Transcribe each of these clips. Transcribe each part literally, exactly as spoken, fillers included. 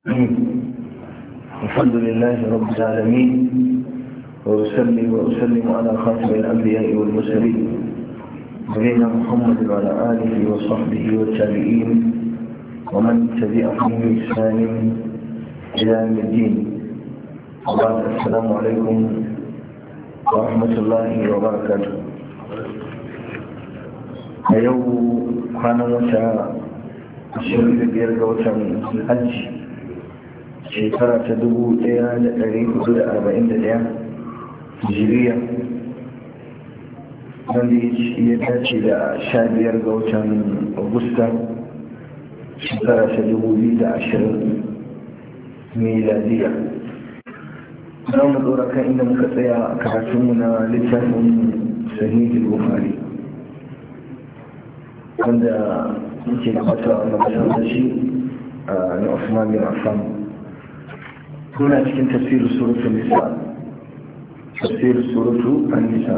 الحمد لله رب العالمين، وأصلي وأسلم على خاتم الأنبياء والمرسلين نبينا محمد وعلى آله وصحبه والتابعين ومن تبعهم بإحسان إلى يوم الدين. وبعد، السلام عليكم ورحمة الله وبركاته. اليوم كان متى ashirin da biyar ga watan hajji shekara ta dubu ɗaya da ɗari hudu da arba'in da ɗaya hijiriya, wanda ya dace da sha biyar ga watan agusta shekara ta dubu biyu da ashirin miladiya. za mu ɗora kan inda muka tsaya a karatunmu na littafin sahihul bukhari, wanda muke gabata a masallaci na Usman bin Affan. Muna cikin tafsir suratul nisa tafsir suratul an-nisa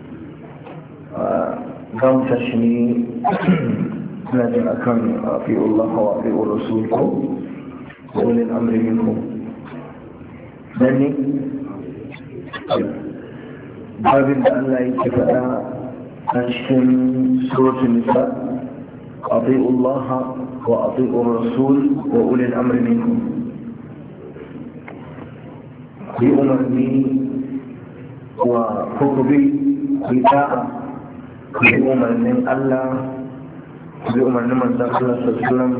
za mu tashi ne suna jin akan afi'u Allah wa afi'u Rasul ko ulil amri minkum. dan ne babin da Allah yake faɗa a cikin suratul nisa: أطيعوا الله وأطيعوا الرسول وأولي الأمر منكم. بأمرني وحكمي بطاعة بأمر من الله بأمر من الله صلى الله عليه وسلم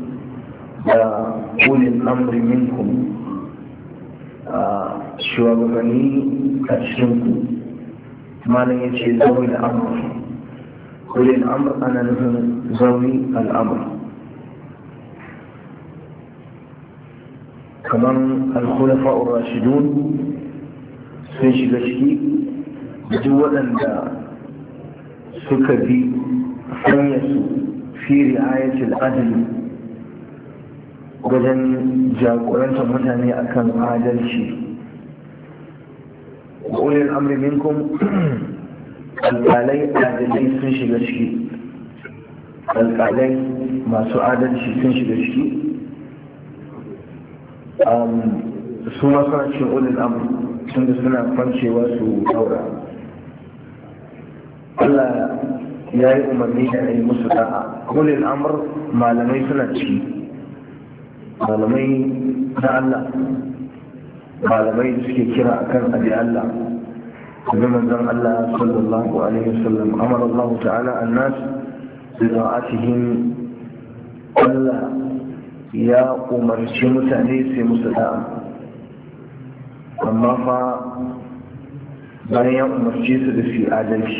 وأولي الأمر منكم. شوابني أشركوا ما لن يجي ذوي الأمر. أولي الأمر أنا نفهم ذوي الأمر، كمان الخلفاء الراشدون سيش بشكي جولا دا سكبي فنيسوا في رعاية العدل وجن جاكورنت متاني أكن عادل شيء. وأولي الأمر منكم alƙalai adalai sun shiga ciki, alƙalai masu adalci sun shiga ciki, su ma suna cikin ulil amr tunda suna kwancewa su daura. Allah ya yi umarni da yi musu da'a. Ulil amr malamai suna ciki, malamai na Allah, malamai da suke kira akan abi Allah. بمن ذن الله صلى الله عليه وسلم أمر الله تعالى الناس بطاعتهم. ألا يا أمر شمس أنيس مسلم أما فا بني أمر جيسد في آدمش.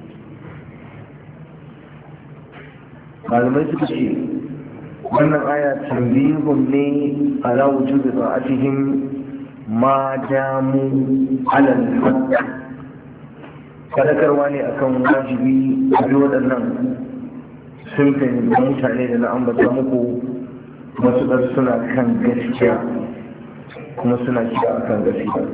قال ما يتبشي وأن الآية تنبيههم لي على وجود طاعتهم ما داموا على الحق. fadakarwa ne akan wajibi a bi waɗannan sunfin da mutane da na ambata muku matuƙar suna kan gaskiya kuma suna kira a kan gaskiya.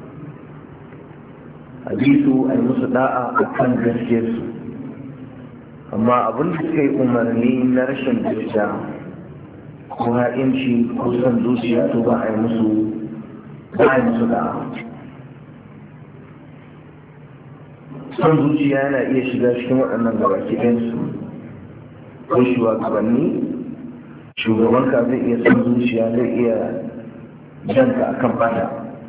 A bi su a yi musu da'a a kan gaskiyarsu, amma abin da suka yi umarni na rashin gaskiya ko ha'inci ko son zuciya to ba a yi musu ba a yi musu da'a. son zuciya yana iya shiga cikin waɗannan gabaki ɗansu, ko shugabanni shugabanka zai iya son zuciya zai iya janka a kan bata,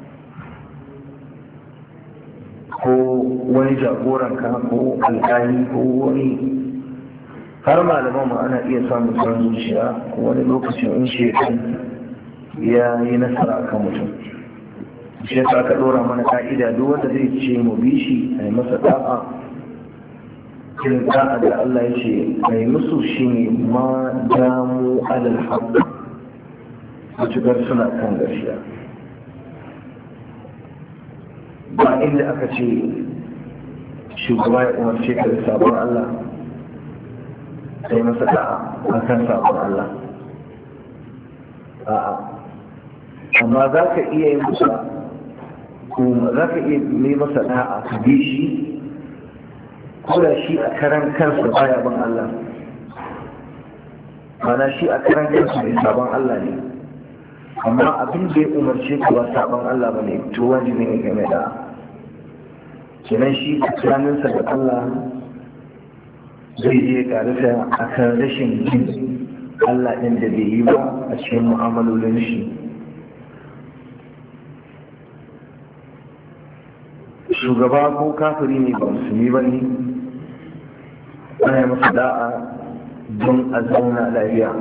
ko wani jagoranka ko alƙali ko wani har malaman ma ana iya samun son zuciya ko wani lokacin in shekan ya yi nasara kan mutum. shi ta aka dora mana ka'ida duk wanda zai ce mu bi shi a yi masa da'a. irin da'a da Allah ya ce a yi musu shi ne ma damu alal haƙ, matuƙar suna kan gaskiya. ba inda aka ce shugaba ya umarce ka da sabon Allah a yi masa da'a a kan sabon Allah. a'a amma za ka iya yin musa za ka iya mai masa da'a ka bi shi ko da shi a karan kansa baya ban Allah, mana shi a karan kansa mai sabon Allah ne, amma abin da ya umarce ka ba saban Allah ba ne to wajibi ne game da kenan shi tsakaninsa da Allah zai je karisa a kan rashin jin Allah ɗin da bai yi ba a cikin mu'amalolin shi. Shugaba ko kafiri ne ba musulmi ba ne ana yi masa da'a don a zauna lafiya,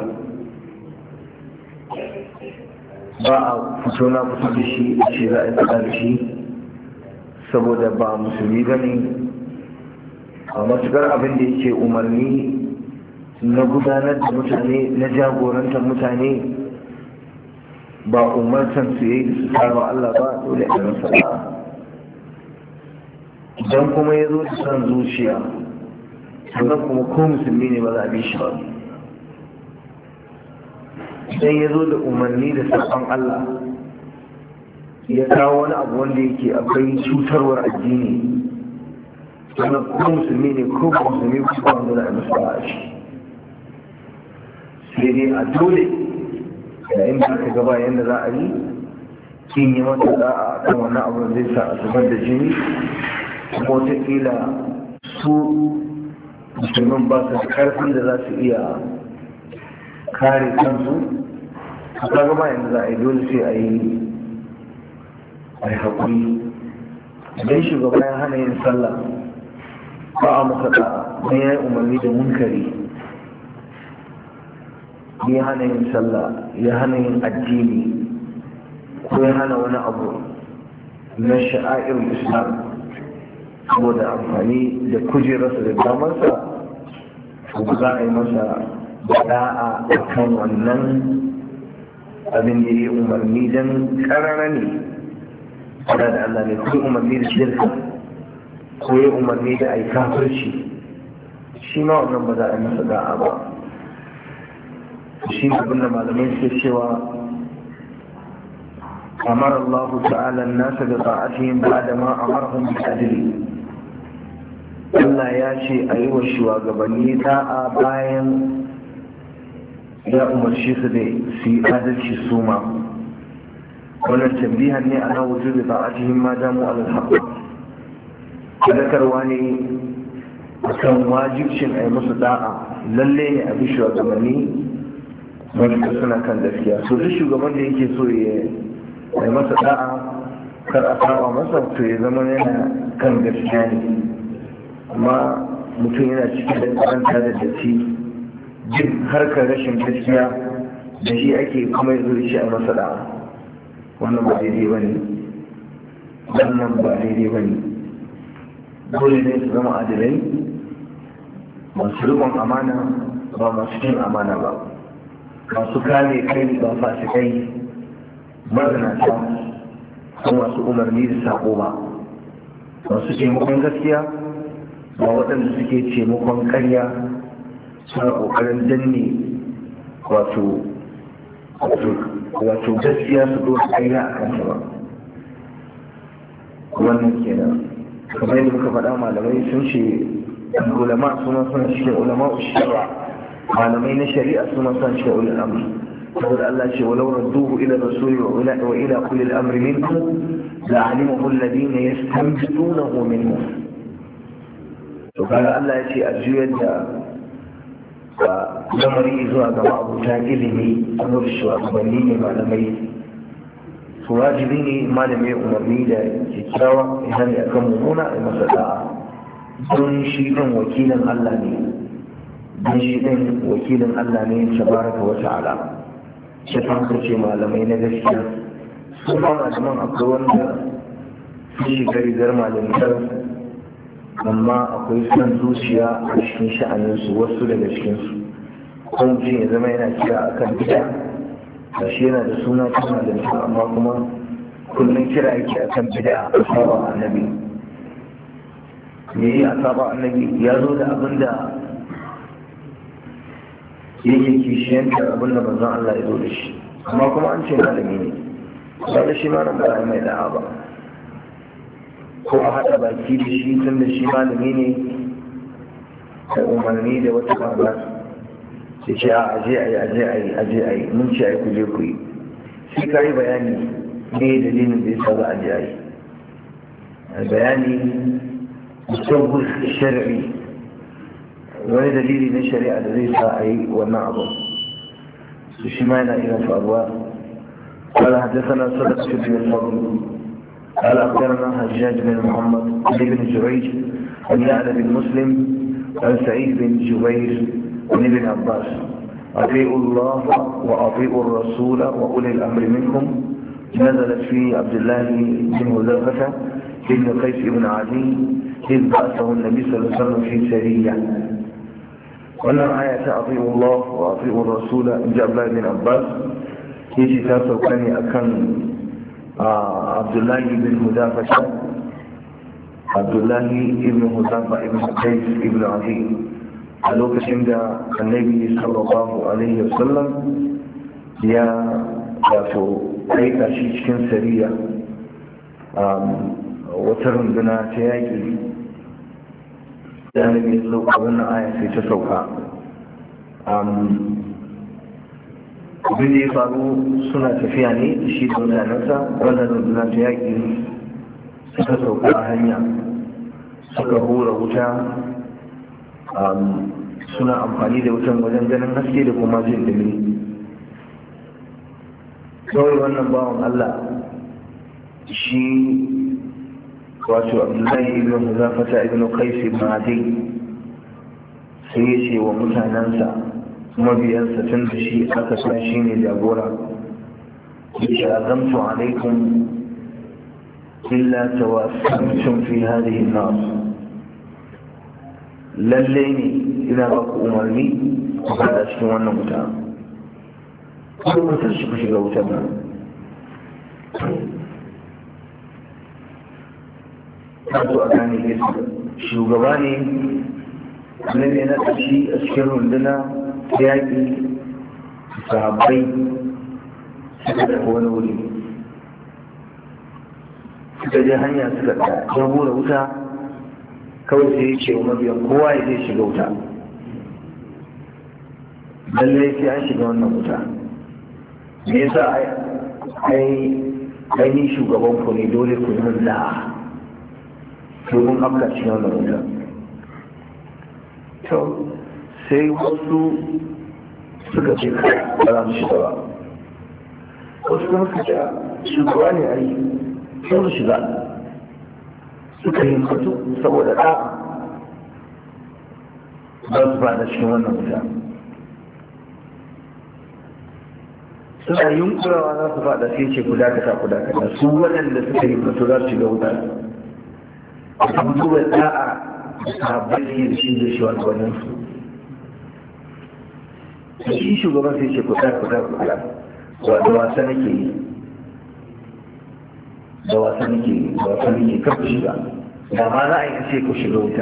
ba a fito na fito da shi a ce za a yi faɗa da shi saboda ba musulmi ba ne. A matuƙar abin da yake umarni na gudanar da mutane, na jagorantar mutane, ba umartan su yi su saba Allah ba, dole a masa da'a. Idan kuma ya zo da son zuciya, sannan kuma ko musulmi ne ba za a bi shi ba. Idan ya zo da umarni da saƙon Allah, ya kawo wani abu wanda yake akwai cutarwar addini, sannan ko musulmi ne ko ba musulmi ko ba wanda za a musu ba a shi. Sai dai a dole yayin da aka gaba yadda za a yi, kin yi mata da'a a kan wannan abu zai sa a zubar da jini, kuma wataƙila su musulman ba su da ƙarfin da za su iya kare kansu. A kaga ba yadda za a yi dole sai a yi a yi haƙuri. Idan shugaba ya hana yin sallah ba a masa da'a don ya yi umarni da munkari, ya hana yin sallah, ya hana yin addini, ko ya hana wani abu na sha'a'ir islam saboda amfani da kujerarsa da damarsa, ba za a yi masa da'a a kan wannan abin da ya yi umarni don karara ne da Allah ne, ko umarni da shirka ko ya umarni da ai kafirci, shi ma wannan ba za a yi masa da'a ba. shi ne abin da malamai suke cewa amara Allah ta'ala an-nasa bi ta'atihim ba'da ma amarahum bi adli. Allah ya ce a yi wa shugabanni da'a bayan ya umarci su da su yi adalci su ma. Wannan tambihan ne ana wujubi ta'atihim ma damu alal haqq. Sadakarwa ne akan wajibcin a yi musu da'a, lalle ne a bi shugabanni wanda suna kan gaskiya. So duk shugaban da yake so ya yi masa da'a kar a saba masa, to ya zama yana kan gaskiya ne. Amma mutum yana cikin da karanta da datti, duk harkar rashin gaskiya da shi ake kuma ya zuri shi a masa da'a, wannan ba daidai ba ne, wannan ba daidai ba ne. Dole ne su zama adilai, masu rikon amana ba masu cin amana ba, masu kame kai ba fasikai, mazinata ko masu umarni da sako ba, masu taimakon gaskiya ba waɗanda suke taimakon ƙarya suna ƙoƙarin danne wato wato gaskiya su ɗora ƙarya a kanta ba. Wannan kenan kamar yadda muka faɗa, malamai sun ce ulama suna suna cikin ulama shari'a, malamai na shari'a suna suna cikin ulul amri. saboda Allah ce walau radduhu ila rasuli wa ila wa ila kulli al-amri minkum la'alimahu alladhina yastanbitunahu minhum. To kaga Allah ya ce a juyar da lamari zuwa ga ma'abuta ilimi, kuma da shugabanni ne malamai. Su wajibi ne malamai umarni da kyakkyawa idan ya kan mummuna a masa da'a, don shi ɗin wakilin Allah ne, don shi ɗin wakilin Allah ne tabaraka wa ta'ala. Shi ta ce malamai na gaskiya su ba malaman akwai wanda su shiga rigar malamtar, amma akwai son zuciya a cikin sha'aninsu, wasu daga cikinsu. Kuma mutum ya zama yana kira a kan bida, da shi yana da suna ta malamtar, amma kuma kullum kira yake a kan bida a saba annabi. Me yi a saba annabi ya zo da abin da yake kishiyanta abin da manzon Allah ya zo da shi, amma kuma an ce malami ne, ba da shi ma nan ba mai da'a ba, ko a haɗa baki da shi tun da shi malami ne da umarni da wata ƙarfa, sai ce a aje a yi aje a yi aje a yi mun ce a yi kuje ku yi, shi ka yi bayani ne dalilin da ya sa za a ji a yi bayani musamman shari'i wani dalili na shari'a da zai sa a yi wannan abu su shi ma yana iya faruwa. قال حدثنا صدق بن الفضل قال اخبرنا حجاج بن محمد بن جريج عن يعلى بن مسلم عن سعيد بن جبير عن ابن عباس اطيعوا الله واطيعوا الرسول واولي الامر منكم نزلت في عبد الله بن حذيفه بن قيس بن عدي اذ بعثه النبي صلى الله عليه وسلم في سريه. wannan aya ta ati'u Allah wa ati'u Rasul in ji Abdullah bin Abbas yace ta sauka ne akan Abdullah bin Hudafa Abdullah ibn Hudafa ibn Qais ibn Adi a lokacin da Annabi sallallahu alaihi wasallam ya wato aika shi cikin sariya wata runduna ta yaƙi da annabi ya sauka wannan aya sai ta sauka. Abin da ya faru suna tafiya ne da shi da mutanensa wannan runduna ta yaƙi suka sauka a hanya suka hura wuta suna amfani da wutan wajen ganin haske da kuma jin dumi. kawai wannan bawan Allah shi wato Abdullahi ibn Huzafata ibn Qais ibn Adi sai ya ce wa mutanensa mabiyansa tun da shi aka san shi ne jagora yace azamtu alaikum illa tawassamtum fi hadhihi an-nar, lalle ne ina ba ku umarni ku fada cikin wannan wuta ko mutum shi ku shiga wutar nan. Wato a gane yesu shugaba ne annabi na tashi a cikin runduna ta yaƙi sahabbai suka tafi wani wuri suka je hanya suka ta hura wuta kawai sai ya ce wa mabiyan kowa ya zai shiga wuta, lallai sai an shiga wannan wuta. Me yasa ai ai shugaban ku ne dole ku yi mun da'a domin afka cikin wannan wuta. To sai wasu suka ce kai ba za mu shiga ba, wasu kuma suka ce shugaba ne a yi sai mu shiga, suka yi mutu saboda ɗa za su fada cikin wannan wuta. Suna yunkurawa za su fada sai ce ku dakata ku dakata, su waɗanda suka yi mutu za su shiga wuta a duba da'a da sahabbai da shi da shi wani wannan su shi shugaban sai ce kuɗa kuɗa kuɗa da wasa nake yi da wasa nake yi da wasa nake kar ku shiga, da ma za a yi ce ku shiga wuta.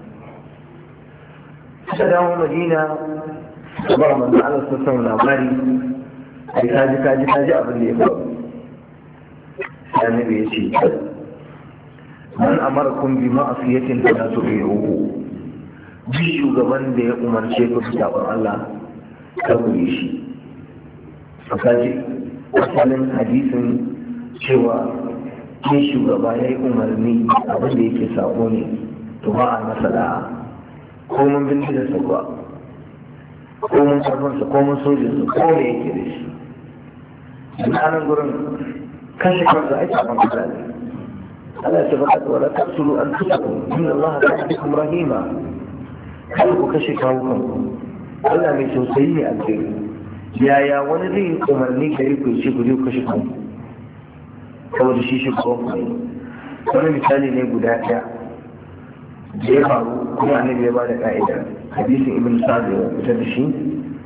suka dawo Madina suka ba manzo Allah sun san labari ai kaji kaji kaji abin da ya faru. sai annabi ya ce man amarakum bi ma'asiyatin fala tu'i'uhu, bi shugaban da ya umarce ku da sabon Allah kar ku yi shi. kaji asalin hadisin cewa kin shugaba ya yi umarni abin da yake sabo ne to ba a masa da'a, ko mun bindiga sa kuwa ko mun karfansa ko mun sojinsa ko me yake da shi. a nan gurin kashe kansa ai sabon Allah ne. ألا تبقى ولا تقتلوا أنفسكم إن الله كان بكم رحيما. خلقوا كشكاوكم ألا من توسيني أبدي يا يا ونذين أمرني كريكو يشيكو ديو كشكاوكم kawai da shi shi kawai wani misali ne guda ɗaya da ya faru kuma annabi ya ba da ka'ida. hadisin ibn sa'd ya fitar da shi,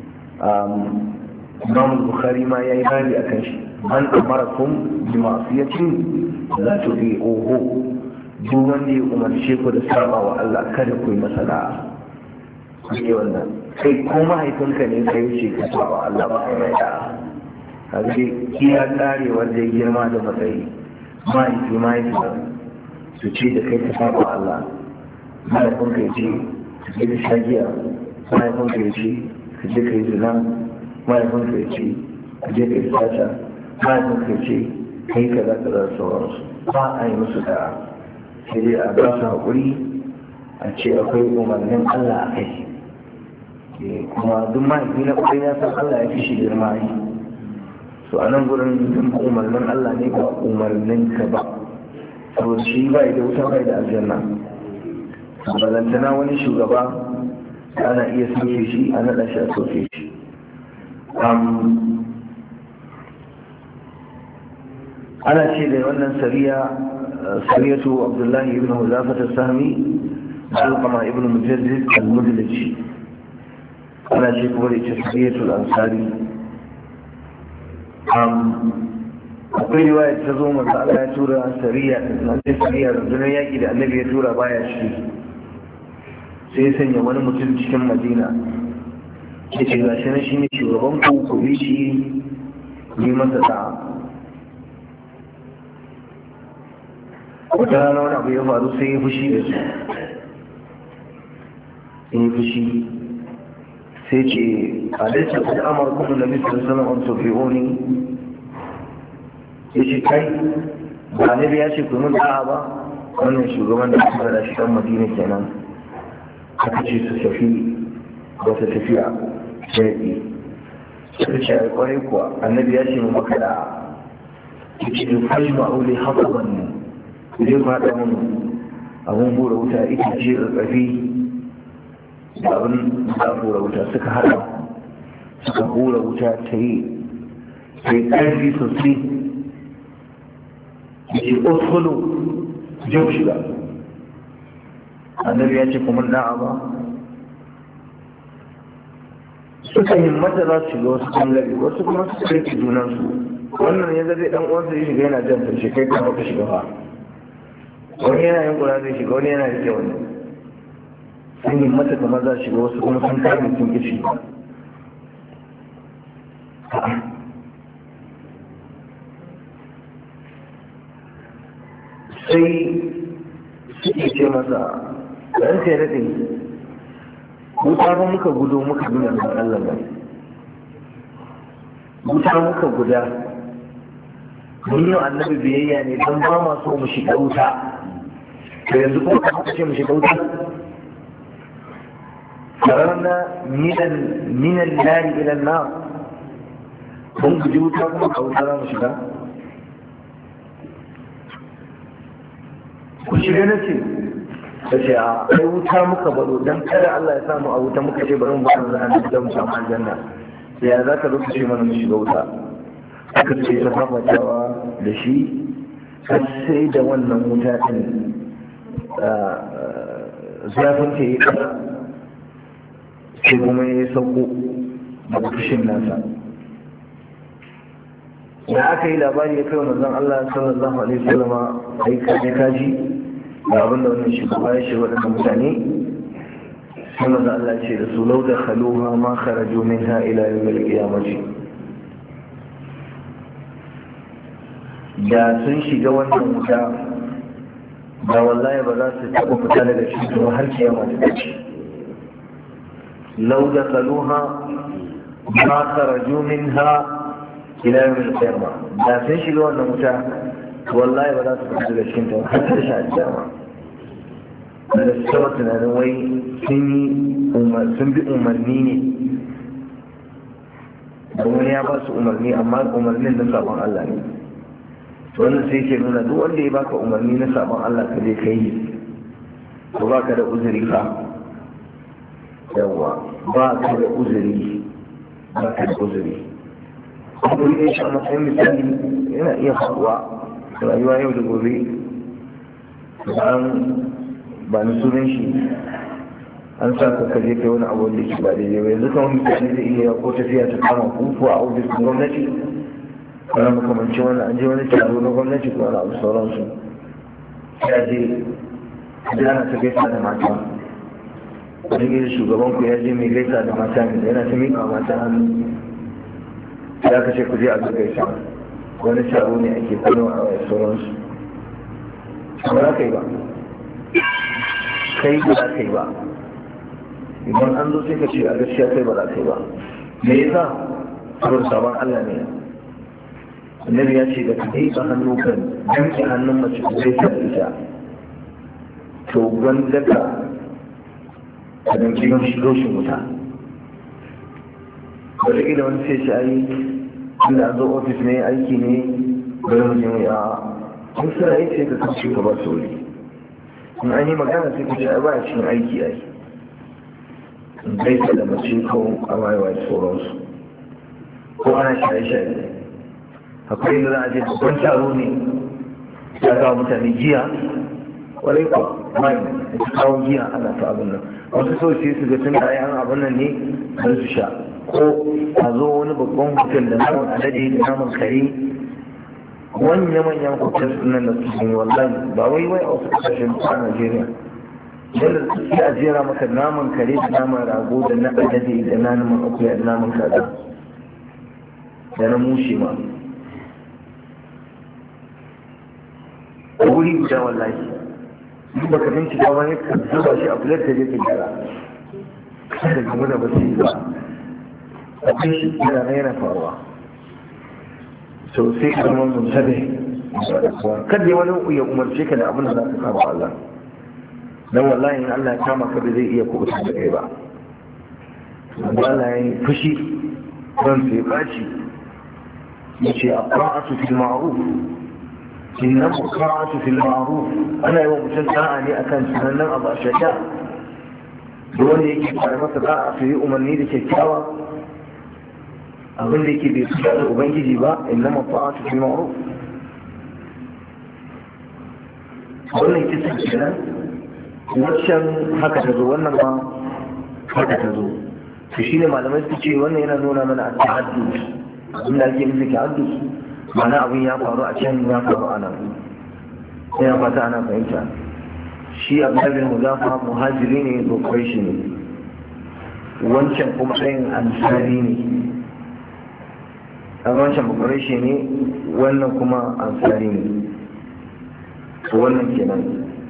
imam bukhari ma yayi bani akan shi. man amarakum bi ma'siyatin la tu'i'uhu, duk wanda ya umarce ku da saba wa Allah kada ku yi masa da'a. ke wannan kai ko mahaifinka ne kai ce ka saba wa Allah ba kai da'a, kaga dai kiya kare wanda ya girma da matsayi mahaifi mahaifi su ce da kai ka saba wa Allah. mahaifinka ya ce ka je da shagiya, mahaifinka ya ce ka je ka yi zina, mahaifinka ya ce ka je ka yi sata, ba da ka ce kai kaza kaza sauransu ba a yi musu da sai dai a ba su haƙuri a ce akwai umarnin Allah a kai kuma duk mahaifi na ƙwarai ya san Allah ya fi shi girma yi so a nan gurin umarnin Allah ne ba umarnin ka ba so shi bai da wuta bai da aljanna balantana wani shugaba ana iya soke shi a naɗa shi a soke shi ana ce da wannan sariya sariyatu abdullahi ibn huzafat as-sahmi alqama ibn mujaddid al-mudliji ana ce kuma da ita sariyatu al-ansari akwai riwaya ta zo masa Allah ya tura sariya na sariya rundunar yaƙi da annabi ya tura baya shi sai ya sanya wani mutum cikin madina ya ce ga shi na shi ne shugaban ku ku bi shi yi masa da'a wata rana wani abu ya faru sai ya fushi da su ya fushi sai ce a dace ku amar kuma na misal sanar an sofi'oni ya ce kai ba ne ya ce ku mun da'a ba wannan shugaban da aka da shi dan madina kenan aka ce su tafi wata tafiya shaɗi suka ce a kwarai kuwa annabi ya ce mu maka da ya ce da fashi ma'aule haka bannu ku je ku haɗa mun abin hura wuta ita ce ƙarfi da abin da hura wuta suka haɗa suka hura wuta ta yi ta yi ƙarfi sosai ya ce osolo jau shiga annabi ya ce kuma da'a ba suka himmata za su shiga wasu ɓangare wasu kuma su rike junansu wannan ya zai dan uwansa ya shiga yana jan tarshe kai kama ka shiga fa wani yana yin kura zai shiga wani yana rike wani sun himmata kamar za su shiga wasu kuma sun kame sun ƙi shiga sai suke ce masa ɗan sai daɗe wuta ba muka gudo muka nuna da Allah ba wuta muka guda mun yi annabi biyayya ne don ba ma so mu shiga wuta to yanzu kuma ka muka ce mu shiga wuta kararna minan minan nari ilan na mun guji wuta kuma ka wuta za mu shiga ku shiga na ce ta ce a kai wuta muka baro don kada Allah ya samu a wuta muka ce bari mu bani za a nufi da mu samu aljanna ya za ka lokaci mana mu shiga wuta aka ce ta fafatawa da shi har sai da wannan wuta ɗin zafin ta yi ƙasa sai kuma ya sauko daga fushin nasa da aka yi labari ya kai wa manzon Allah sallallahu alaihi wasallam ai kaji kaji da abin da wannan shugaba ya ce waɗannan mutane sai manzon Allah ce da su lau da khaluha ma kharaju minha ila yawmil qiyamati da sun shiga wannan wuta da wallahi ba za su taɓa fita daga cikin har kiyama ta ce lau da khaluha ma kharaju minha ila yawmil qiyamah da sun shiga wannan wuta wallahi ba za su fita daga cikin ta har ta sha kiyama da su taɓa tunanin wai sun yi sun bi umarni ne domin ya ba su umarni amma umarnin na sabon Allah ne wannan sai ke nuna duk wanda ya baka umarni na sabon Allah ka je kai ko baka da uzuri fa yawa ba ka da uzuri ba ka da uzuri abu ne shi a matsayin misali yana iya faruwa rayuwa yau da gobe bayan ba ni sunan shi an sa ka kaje kai wani abu da ke ba daidai ba yanzu kawai mutane zai iya ko tafiya ta kama kuku a ofisin gwamnati wani makamanci wani an je wani taro na gwamnati ko wani abu sauransu ya je ana ta gaisa da mata wani gida shugaban ku ya je mai gaisa da mata ne yana ta miƙa mata hannu ya kashe ku je a ga gaisa wani taro ne ake kano a wani sauransu ba za ka yi ba kai ba za ka yi ba idan an zo sai ka ce a gaskiya kai ba za ka yi ba me yasa saboda sabon Allah ne annabi ya ce da ka ɗaiɗa hannu kan danke hannun mace ko zai sa ita to gwanda ka ka danke don shi roshin wuta wata ƙila wani sai shi ayi inda an zo ofis ne aiki ne bari mu je mai a kun suna yi sai ka kasance ka ba su wuri in an yi magana sai ka ce a baya cikin aiki ai in gaisa da mace ko a wayewa da sauransu ko ana shaye-shaye akwai inda za a je babban taro ne ya kawo mutane giya kwarai ko mai da su kawo giya ana ta abin nan wasu sau sai su ga tun da ayan abin nan ne don su sha ko a zo wani babban hotel da naman alade da naman kare manya-manyan hotel nan da su yi wallahi ba wai wai a wasu kasashen a Najeriya yadda suke a jera maka naman kare da naman rago da na alade da naman akuya da naman kaza da na mushe ma a wuri guda wallahi duk baka bincika wani ka zuba shi a kular da yake gyara kada ga muna ba su yi ba abin shi yana na yana faruwa to sai ka zama mutabe kada wani ya umarce ka da abin da za ka kama Allah dan wallahi in Allah ya kama ka da zai iya kubuta da kai ba Allah ya yi fushi don sai baci yace aqra'atu fil ma'ruf inna aqra'atu fil ma'ruf ana yi wa mutum da'a ne akan sunan abu shaka da wanda yake fara masa da'a su yi umarni da kyakkyawa abin da yake bai fita da ubangiji ba inna aqra'atu fil ma'ruf wannan kisa kenan wancan haka ta zo wannan ma haka ta zo to shine malamai su ce wannan yana nuna mana at-ta'addud abin da ake nufi ta'addud mana abin ya faru a can ya faru a nan ya fata ana fahimta shi abin muzafa muhajiri ne bakwai shi ne wancan kuma ɗayan ansari ne a wancan bakwai shi ne wannan kuma ansari ne wannan kenan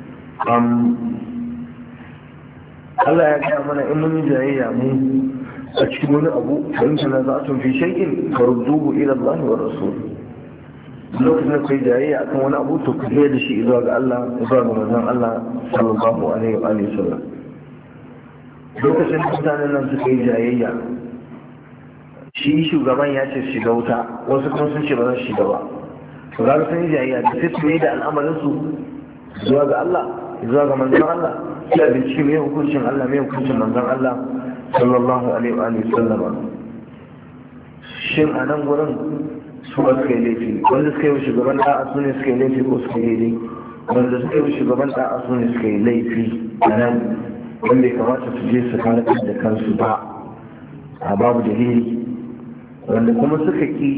Allah ya gaya mana in mun yi jayayya mu a cikin wani abu fahimta na za'atun fi shay'in farudduhu ila Allah wa rasul lokacin da kai jayayya akan wani abu to ku da shi zuwa ga Allah zuwa ga manzon Allah sallallahu alaihi wa alihi wasallam lokacin da mutanen nan suka yi jayayya shi shugaban ya ce shiga wuta wasu kuma sun ce ba za su shiga ba to za su yi jayayya da sai su yi da al'amarin su zuwa ga Allah zuwa ga manzon Allah sai a bincike mai hukuncin Allah mai hukuncin manzon Allah sallallahu alaihi wa sallam shin a nan gurin su ba suka yi laifi wanda suka yi shugaban da'a su ne suka yi laifi ko suka yi laifi wanda suka yi shugaban da'a su ne suka yi laifi a nan wanda ya kamata su je su kare da kansu ba a babu dalili wanda kuma suka ki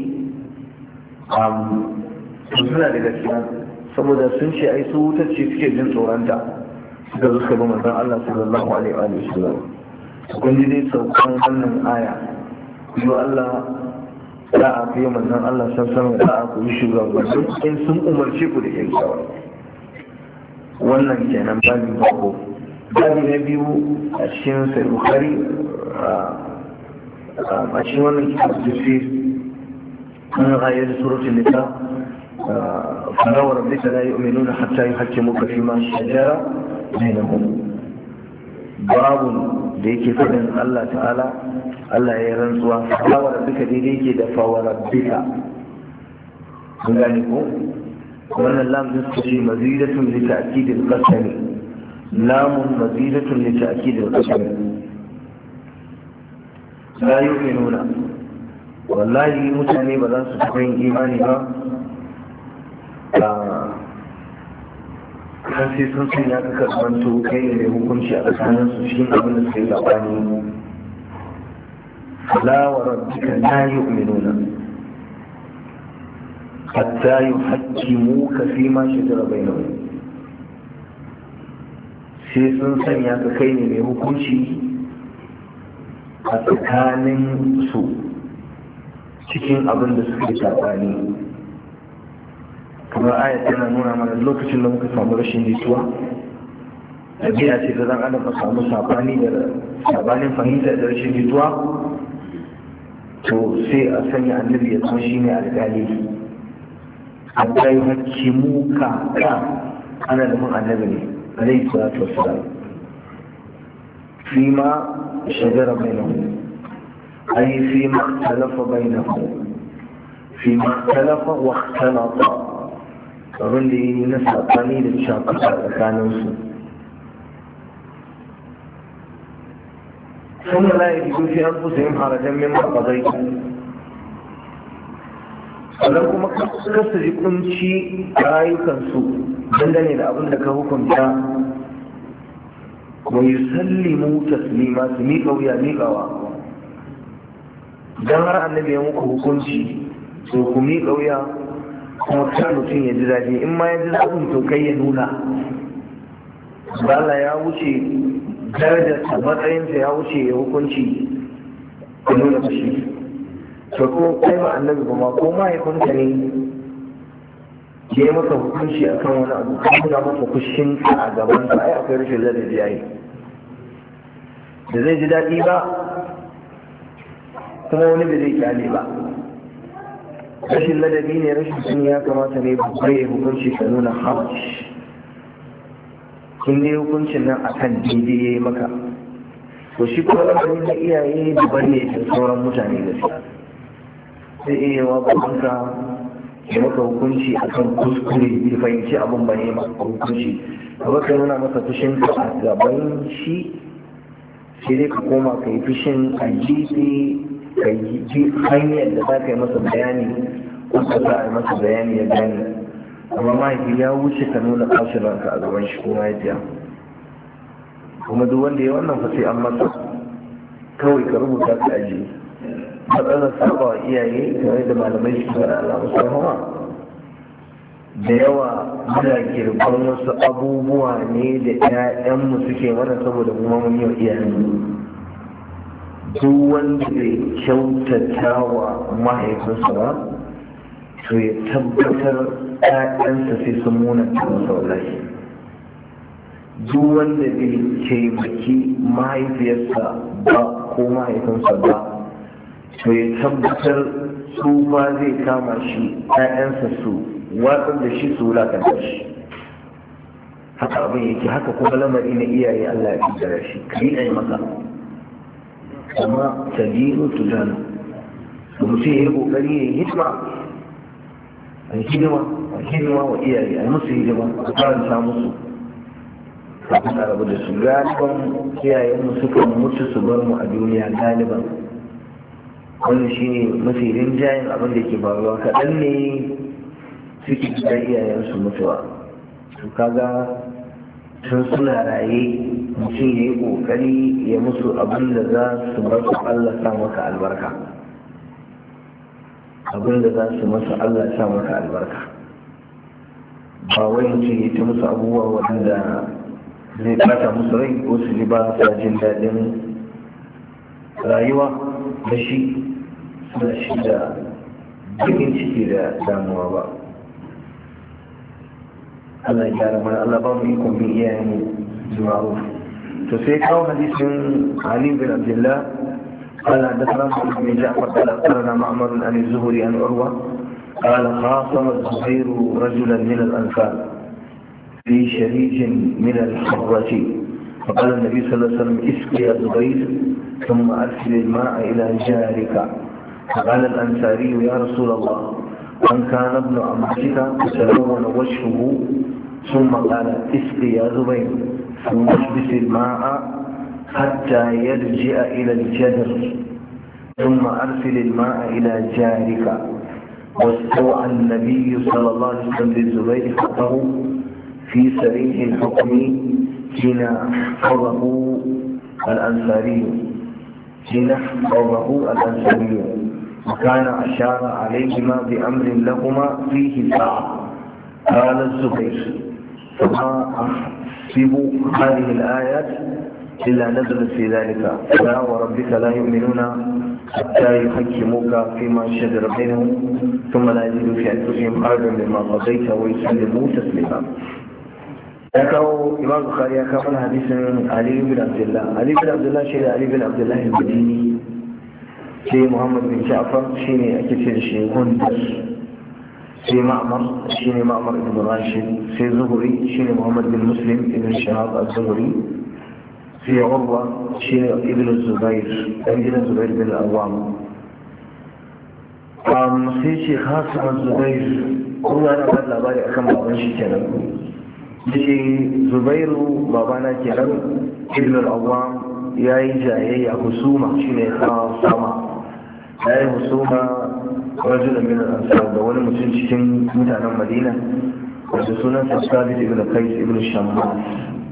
suna da gaskiya saboda sun ce ai su wutar ce suke jin tsoronta suka zo suka bi manzon Allah sallallahu alaihi wa sallam kun ji dai saukan wannan aya kuma Allah za a fiye manzon Allah sallallahu alaihi wa ku yi shugabanni in sun umarce ku da kyakkyawa wannan kenan babin farko babi na biyu a cikin sai Bukhari a cikin wannan kitab tafsir an ayar suratul nisa فلا وربك لا يؤمنون حتى يحكموك فيما شجر بينهم باب da yake faɗin Allah ta'ala Allah ya rantsuwa fala wa rabbika daidai yake da fa wa rabbika kun gane ko wannan lam din su ce mazidatun li ta'kid al-qasam lamun mazidatun li ta'kid al-qasam la yu'minuna wallahi mutane ba za su taɓa yin imani ba kan sai sun sanya ka karbanto kai ne mai hukunci a tsakanin su cikin abin da suka yi labani la wa rabbika la yu'minuna hatta yuhaqqimuka fi ma shajara bainahum sai sun sanya ka kai ne mai hukunci a tsakanin su cikin abin da suka yi labani kamar ayat tana nuna mana lokacin da muka samu rashin jituwa ɗabi'a ce da zan adam a samu sabani da sabanin fahimta da rashin jituwa to sai a sanya annabi ya zama shi ne alƙali hatta yuhaqqimuka ka ana da mun annabi ne alayhi salatu wassalam fima shajara bainahum ay fima ikhtalafa bainahum fima ikhtalafa wa ikhtalafa abin da yi na saɓani da shakuta tsakaninsu sun da laye jikin fi an fusa yin harajen min maɓazai sannan kuma kasa ji kunci a rayukansu dangane da abin da ka hukunta wa yi sallimu taslima su miƙa wuya miƙawa don har annabi ya muku hukunci so ku miƙa wuya kuma kar mutum ya ji daɗi in ma ya ji daɗin to kai ya nuna ba Allah ya wuce darajarsa matsayinsa ya wuce ya hukunci ya nuna fushi to ko kai ba annabi ba ma ko mahaifinka ne ya yi maka hukunci a kan wani abu ka nuna masa fushin a gaban sa ai akwai rashin ladabi yayi da zai ji daɗi ba kuma wani bai zai kyale ba rashin ladabi ne rashin sun ya kamata ne bai hukunci ka nuna hajj kun ne hukuncin nan akan daidai ya yi maka to shi kuma lamarin na iyaye daban ne da sauran mutane gaskiya sai iya yawa babanka ya maka hukunci akan kuskure bai fahimci abin ba ne maka hukunci ka baka nuna masa fushin ka a gaban shi sai dai ka koma ka yi fushin a gefe ka yi hanyar da za ka yi masa bayani wanda za a yi masa bayani ya gani amma mahaifi ya wuce ka nuna ƙashin ranka a gaban shi kuma ya jiya kuma duk wanda ya wannan fasai an masa kawai ka rubuta ka ajiye matsalar saba wa iyaye kamar da malamai su fara Allah musamman da yawa muna girban wasu abubuwa ne da 'ya'yanmu suke mana saboda mu mun yi wa iyayenmu duk wanda bai kyautata wa mahaifinsa ba to ya tabbatar ƴaƴansa sai sun munanta masa wallahi duk wanda bai taimaki mahaifiyarsa ba ko mahaifinsa ba to ya tabbatar su ba zai kama shi ƴaƴansa su watsar da shi su wulakanta shi haka abin yake haka kuma lamari na iyaye Allah ya fi shi ka yi ɗaya maka amma ta dino tudana da mutum ya yi kokari ya yi hidima a yi hidima a hidima wa iyaye a yi musu hidima a karanta musu kafin a rabu da su galiban iyayenmu suka mutu su bar mu a duniya galiban wannan shi ne mafi rinjayen abin da ke faruwa kaɗan ne suke da iyayensu mutuwa su kaga sun suna raye mutum ya yi ƙoƙari ya musu abin da za su masu Allah sa maka albarka abin da za su masu Allah sa maka albarka ba wai mutum ya ta musu abubuwa waɗanda zai ɓata musu rai ko su ji ba sa jin daɗin rayuwa da shi suna shi da bakin ciki da damuwa ba Allah ya gyara mana Allah ba mu ikon bin iyayenmu ma'ruf to sai kawo hadisin Ali bin Abdullah قال حدثنا محمد بن جعفر قال اخبرنا معمر عن الزهري عن عروه قال خاصم الزبير رجلا من الانصار في شريك من الحرة فقال النبي صلى الله عليه وسلم اسقي يا زبير ثم ارسل الماء الى جارك فقال الانصاري يا رسول الله من كان ابن عمتك فتلون وجهه ثم قال اسقي يا زبير ثم اشبس الماء حتى يرجع الى الجدر ثم ارسل الماء الى جارك واستوعى النبي صلى الله عليه وسلم للزبير حقه في سريح الحكم حين حفظه الانصاري حين حفظه الانصاري وكان أشار عليهما بأمر لهما فيه ساعة قال الزبير فما أحسب هذه الآيات إلا نزلت في ذلك لا وربك لا يؤمنون حتى يحكموك فيما شجر بينهم ثم لا يجدوا في أنفسهم حرجا مما قضيت ويسلموا تسليما ذكروا إمام البخاري كان حديث علي بن عبد الله علي بن عبد الله شيء علي بن عبد الله المديني sai muhammad bin ja'far shi ne ake ce da shi gundar sai ma'amar shi ne ma'amar ibn rashid, sai zuhuri shi ne muhammad bin muslim ibn shahab al-zuhuri, sai urwa shi ne ibn zubair ɗan gidan zubair bin al-awwam. sai ce hasan zubair kuma yana ba labari akan baban shi kenan. ce zubairu babana kenan ibn al-awwam ya yi jayayya husuma shine sama ya yi husuma rajulun min al-ansar da wani mutum cikin mutanen madina wanda sunan sa sabit ibn qais ibn shammas.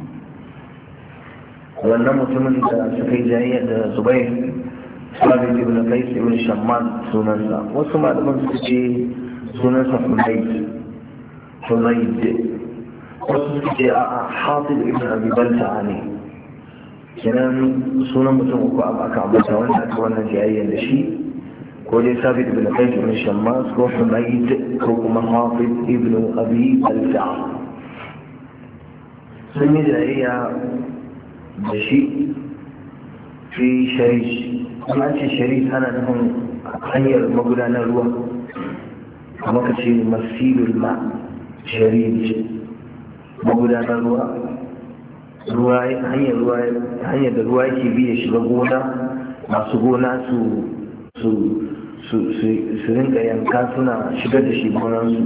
wannan mutumin da suka yi jayayya da zubair sabit ibn qais ibn shammas sunansa, wasu malaman suka ce sunansa hunayd hunayd wasu suka ce a hatib ibn abi balta ne. kenan sunan mutum uku aka ambata wanda aka wannan jayayya da shi, ko dai sabit ibn qais ibn shammas ko hunayd ko kuma hatib ibn abi balta. sun yi jayayya da shi fi sharish, kuma ce sharish ana nufin hanyar magudanar ruwa, kuma ka ce masilul ma sharish magudanar ruwa, ruwa hanyar ruwa hanyar da ruwa yake bi ya shiga gona, masu gona su su su su rinka yanka suna shigar da shi gonansu,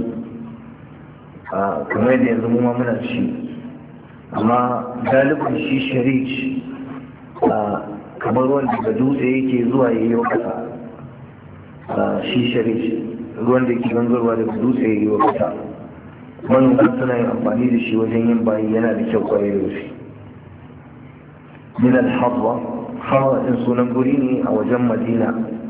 a kamar yadda yanzu mu ma muna ci. amma galibin shi sharish a kamar wanda da dutse yake zuwa ya yi wa kasa, shi sharish ruwan da ke gangarwa daga dutse ya yi wa kasa. manoma suna yin amfani da shi wajen yin bayi, yana da kyau kwarai da gaske. min al-hadwa, hawa din sunan guri ne a wajen madina.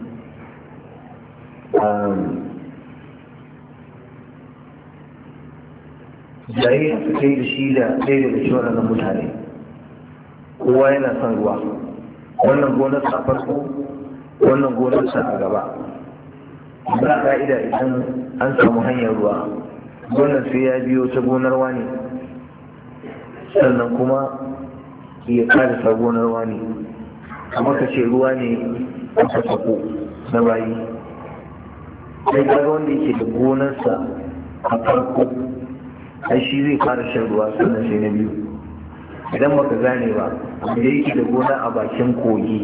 jayayya su kai da shi da ɗaya daga shi waɗannan mutane, kowa yana son ruwa, wannan gonarsa a farko wannan gonarsa a gaba. ba ka'ida idan an samu hanyar ruwa, gonar sai ya biyo ta gonar wani sannan kuma ya karisa gonar wani, kamar ka ce ruwa ne a fasako na bayi. sai kaga wanda yake da gonarsa a farko ai shi zai fara shan ruwa sannan sai na biyu. idan baka gane ba, da yake da gona a bakin kogi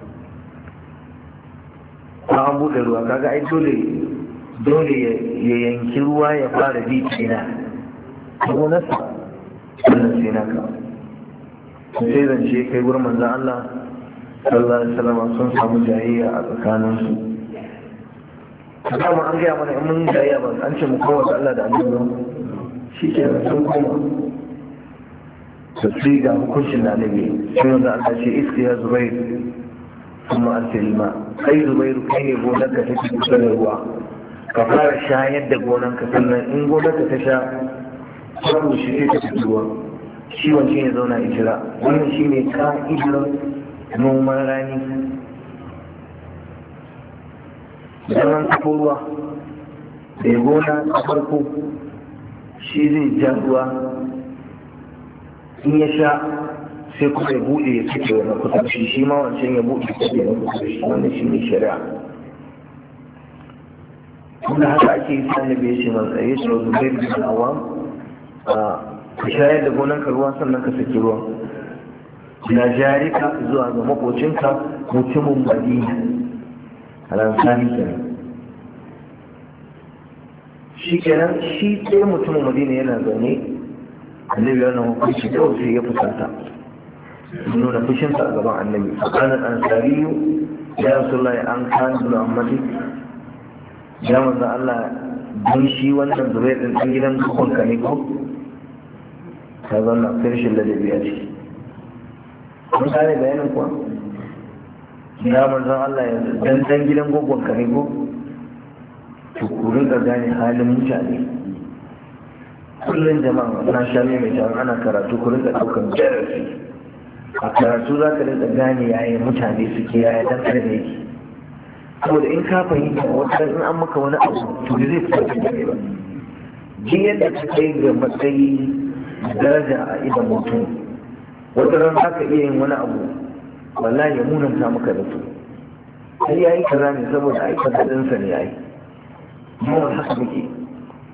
ta an buɗe ruwa, kaga ai dole dole ya yanki ruwa ya fara bi tsina a gonarsa sannan sai naka. sai zance kai gurin manzan Allah sallallahu alaihi wasallam sun samu jayayya a tsakaninsu. kama an gaya mana in mun jayayya ba an ce mu kowa da Allah da annabi shi ke sun koma su fi ga hukuncin da annabi shi wanda Allah ce iska ya zubair kuma alfilma kai zubairu kai ne gonarka take kusa da ruwa, ka fara shayar da gonarka, sannan in gonarka ta sha sabu shi sai ta fito ruwa, shi wance ne zauna a jira. wannan shi ne ka'idar noman rani. idan an kafo ruwa da gona a farko shi zai ja ruwa, in ya sha sai kuma ya buɗe ya cike wani kusurci, shi ma wancan ya buɗe ya cike wani kusurci. wannan shi ne shari'a. wanda haka ake yi sani bai ce man tsaye shi wasu bai bin awam ka shayar da gonanka ruwa sannan ka saki ruwa na jarika zuwa ga makocinka mutumin madina alansani kenan. shi kenan shi ɗaya mutumin madina yana zaune, annabi wannan hukunci kawai sai ya fusata, nuna fushinsa a gaban annabi. tsakanin ansariyu ya rasulullahi an kan ibn ammati, ya manzo Allah don shi wannan zubair din ɗan gidan kukunka ne ko ta zanna firshin ladabi a ciki. kun gane bayanin kuwa? ya manzo Allah ya dan dan gidan gogonka ne ko to ku rinka gane halin mutane. kullum jama'a na sha mai mai ana karatu ku rinka ɗaukar darasi a karatu za ka rinka gane yayin mutane suke yaya dan adam yake. saboda in ka fahimta wata in an maka wani abu to zai fita da kai ba. ji yadda ka kai ga matsayi daraja a idan mutum, wata ran za ka iya yin wani abu wallahi ya munanta maka da su. ai yayi kaza ne saboda ai kaza dinsa ne ai. mu haka muke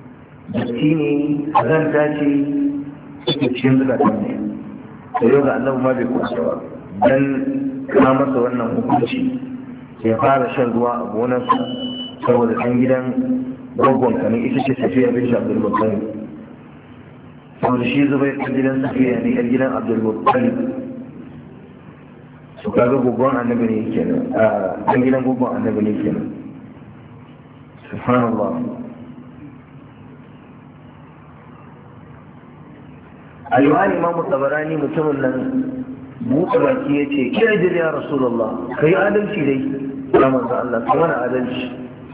datti ne zanta ce suke cikin zukatan ne da yau ga annabi ma bai kusa ba dan ka masa wannan hukunci ya fara shan ruwa a gonarsa saboda ɗan gidan gwaggon kanin ita ce safiya bin abdul muttalib saboda shi zubai ɗan gidan safiya ne ɗan gidan abdul muttalib su kaga gwaggon annabi ne kenan a ɗan gidan gwaggon annabi ne kenan subhanallah. alwani imamu tabarani mutumin nan buɗe baki ya ce kira jir ya rasulullah ka yi adalci dai ya manzo Allah ka mana adalci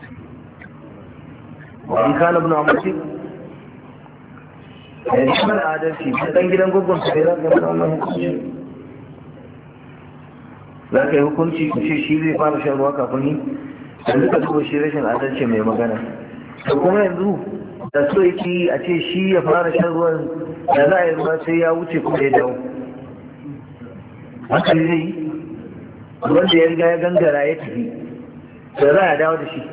wa in kana ibn amati ya yi mana adalci dan gidan gwaggon ka za ka mana wannan hukunci za ka yi hukunci ku ce shi zai fara shan ruwa kafin ni yanzu ka duba shi rashin adalci mai magana to kuma yanzu da so yake yi a ce shi ya fara shan ruwan da za a yi ruwa sai ya wuce kuma ya dawo haka zai yi wanda ya riga ya gangara ya tafi da za a dawo da shi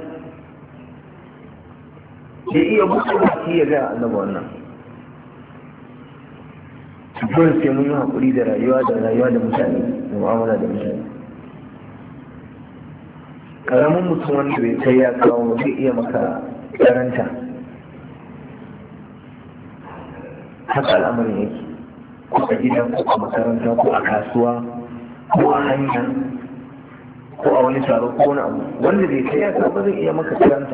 ya iya mutu baki ya gaya annaba wannan dole sai mun yi haƙuri da rayuwa da rayuwa da mutane da mu'amala da mutane ƙaramin mutum wanda bai kai ya kawo zai iya maka karanta haka al'amarin yake ko a gida ko a makaranta ko a kasuwa ko a hanya ko a wani taro ko wani abu wanda bai kai ya ba zai iya maka karanta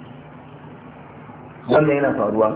wannan yana faruwa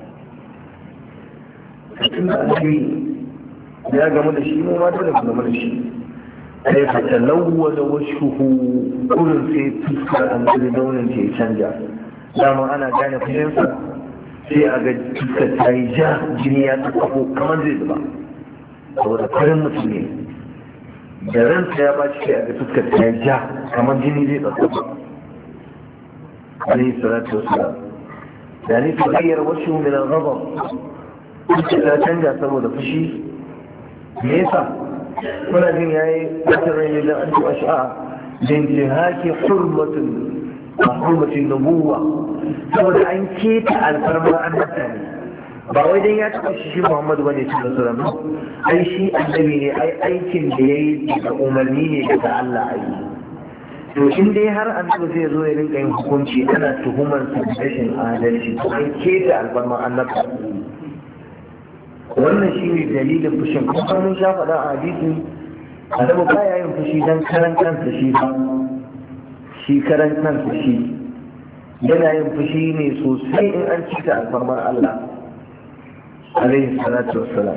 tun da annabi ya gamu da shi mu ma dole mu gamu da shi sai ka talawwa da washuhu kullum sai fuskar annabi launin ta ya canja dama ana gane fushinsa sai a ga fuskar ta yi ja jini ya tsako kamar zai zuba saboda farin mutum ne da ranta ya ba sai a ga fuskar ta yi ja kamar jini zai tsako alaihi salatu wasalam da ni ta gayyar wasu min al-ghadab fuskar ta canja saboda fushi me yasa kuna jin yayi wata rai da an ci ash'a din jihaki hurmatun a hurmatin nubuwa saboda an keta alfarmar annabta ne ba wai dan ya taɓa shi Muhammadu bane sallallahu alaihi wasallam ai shi annabi ne ai aikin da yayi da umarni ne daga Allah ai to in dai har annabi zai zo ya rinka yin hukunci ana tuhumar sa da rashin adalci to an keta alfarmar annabta wannan shi ne dalilin fushin kuma mun sha faɗa a hadisi annabi baya yin fushi dan karan kansa shi ba shi karan kansa shi yana yin fushi ne sosai in an cika alfarmar Allah alaihi salatu wassalam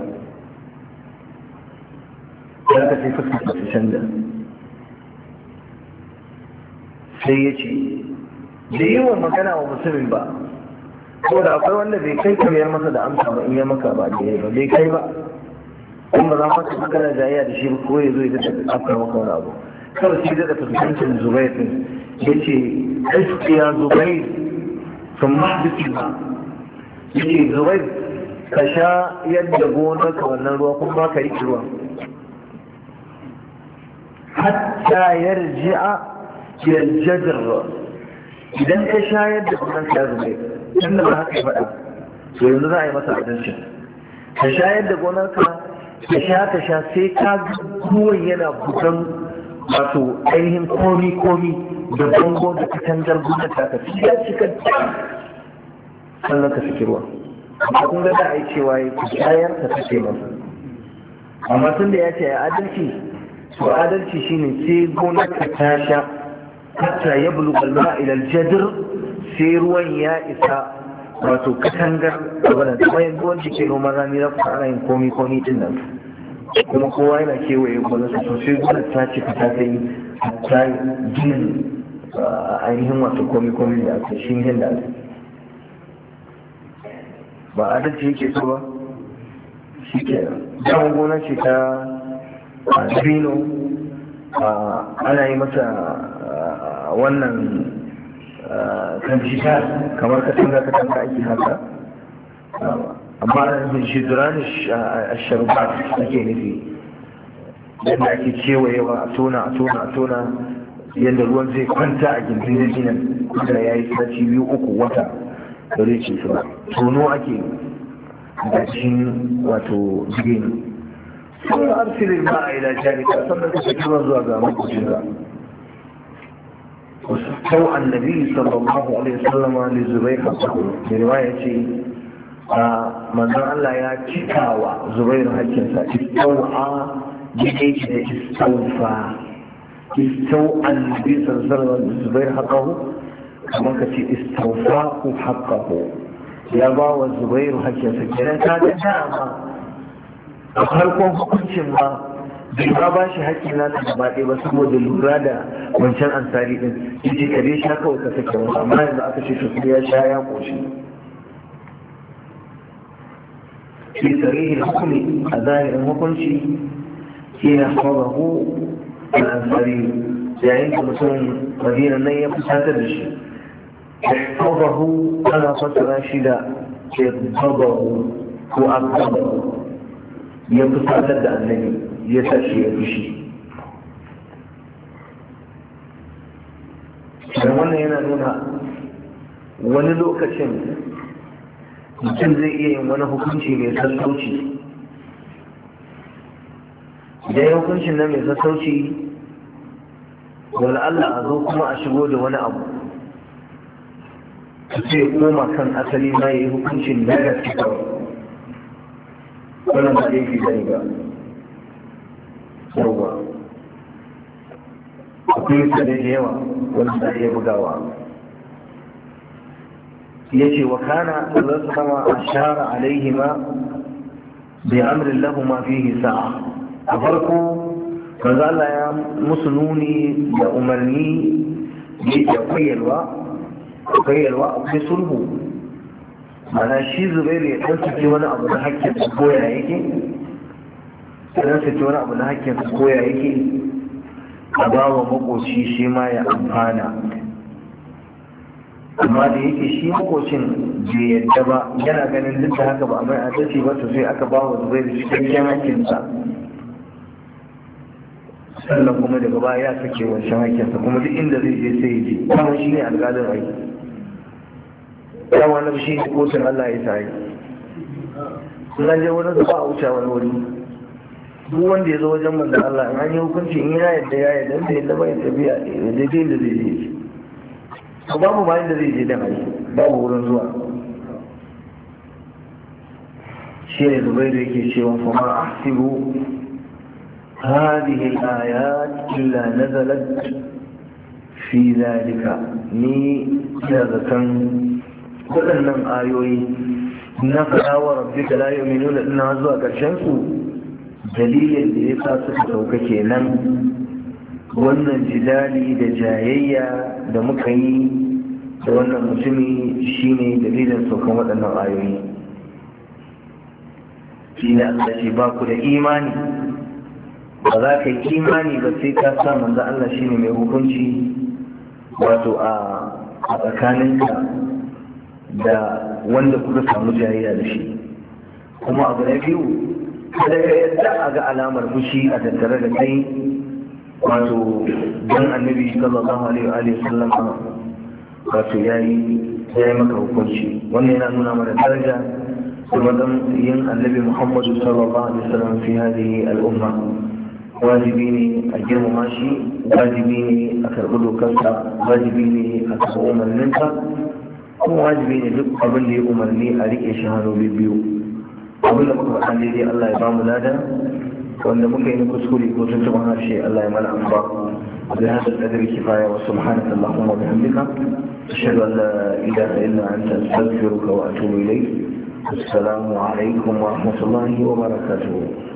ya ka sai fuskar su canza sai ya ce da yi wa magana wa mutumin ba ko da akwai wanda bai kai kamar masa da amsa ba in ya maka ba da yayi ba bai kai ba kuma za maka magana jayayya da shi ko ya zo ya ta afkar maka wani abu kawai shi da fuskantar Zubair din yace gaskiya Zubair sun mahdisi ba yace Zubair ka sha yadda gonar ka wannan ruwa kuma ka yi ruwa hatta yarji'a yaljadr idan ka shayar da gonar ka Zubair tunda ba haka faɗa to yanzu za a yi masa adalci ka shayar da gonar ka ka sha ka sha sai ka ruwan yana bukan wato ainihin komi komi da bango da katangar gudu ta ka ya cika sannan ka saki ruwa amma kun ga da ai cewa ya ku shayar ka sake masa amma tun da ya ce ya adalci to adalci shine sai gonar ka ta sha hatta ya bulu balma ila aljadr sai ruwan ya isa wato katangar wannan kuma yanzu wanda ke noman rani za ku ana yin komi komi din nan kuma kowa yana kewaye gwanarsa sosai gwanar ta ce ta kai ta ginin ainihin wato komi-komi da aka shi yin da aka ba adalci yake so ba shi ke damar gona ce ta dabino ana yi masa wannan kan shita kamar katanga katanga ake haka amma ana nufin shidran a sharbat ake nufi yadda ake kewayewa a tona a tona a tona yadda ruwan zai kwanta a gindin jinan kuma ya yi sati biyu uku wata ba zai ci su ba. Tono ake da cikin wato jigini. Sun arsilin ma a ila jarika sannan ka saki ruwa zuwa ga makwacin واستوى النبي صلى الله عليه وسلم لزبير حقه برواية من الله يا كتاوى زبير حقه استوى جيش استوفى استوى النبي صلى الله عليه وسلم لزبير حقه كما كتي استوفاه حقه يا باوى زبير حقه كنا كان دعما أخركم حكم ما bai ba ba shi haƙƙin nasa gaba ɗaya ba saboda lura da wancan ansari ɗin yace kare sha kawai ka sake masa amma yanzu aka ce to ya sha ya ƙoshi fi sarihin hukumi a zahirin hukunci shi na haɓahu da ansari yayin da mutum madina nan ya fusatar da shi haɓahu ana fassara shi da haɓahu ko akabahu ya fusatar da annabi ya tashi ya fushi. da wannan yana nuna wani lokacin mutum zai iya yin wani hukunci mai sassauci idan ya hukuncin nan mai sassauci wani Allah a zo kuma a shigo da wani abu sai koma kan asali ma ya yi hukuncin na gaske kawai wannan ba laifi bane ba yawwa akwai mutane da yawa wanda za a iya bugawa ya ce wa kana Allah sama a shara alaihima bai amrin lahuma fihi sa'a a farko manzo Allah ya musu nuni da umarni da koyarwa koyarwa akwai sulhu mana shi Zubairu ya dan saki wani abu na hakkin su koya yake dan saki wani abu na hakkin su koya yake a ba wa makoci shi ma ya amfana amma da yake shi makocin bai yadda ba yana ganin duk da haka ba a mai adalci ba to sai aka ba wa Zubairu cikakken hakkinsa sannan kuma daga baya ya sake wancan hakkinsa kuma duk inda zai je sai ya je kuma shi ne alƙalin aiki ya wani shi ne kotun Allah ya sa yi sun je wurin ba a wuce wani wuri duk wanda ya zo wajen manzan Allah in an yi hukunci in ya yadda ya yadda da yadda bai tafiya da daidai da zai je to babu bayan da zai je da mai babu wurin zuwa shi ne Zubairu yake cewa fa ma ahsibu هذه الآيات إلا نزلت في ذلك ني إذا waɗannan ayoyi na faɗa wa rabbika la yu'minuna ina zuwa ƙarshen su dalilin da ya sa suka sauka kenan wannan jidali da jayayya da muka yi da wannan mutumi shine dalilin saukan waɗannan ayoyi shi ne Allah ce ba ku da imani ba za ka yi imani ba sai ka sa manzo Allah shine mai hukunci wato a tsakaninka da wanda kuka samu jayayya da shi kuma abu na biyu kada ka yadda a ga alamar fushi a tattare da kai wato don annabi sallallahu alaihi wa sallam wato yayi yayi maka hukunci wannan yana nuna mana daraja da madan yin annabi Muhammadu sallallahu alaihi wa sallam fi hadhihi al-umma wajibi ne a girmama shi wajibi ne a karɓi dokarsa wajibi ne a karɓi umarninsa kuma wajibi ne duk abin da ya umarni a rike shi hannu biyu abin da muka faɗa daidai Allah ya bamu lada wanda muka yi na kuskure ko tuntuɓar harshe Allah ya mana amfa da hada tsadar kifaya wa subhanaka Allahumma wa bihamdika ashhadu an la ilaha illa anta astaghfiruka wa atubu ilayk assalamu alaikum wa rahmatullahi wa barakatuh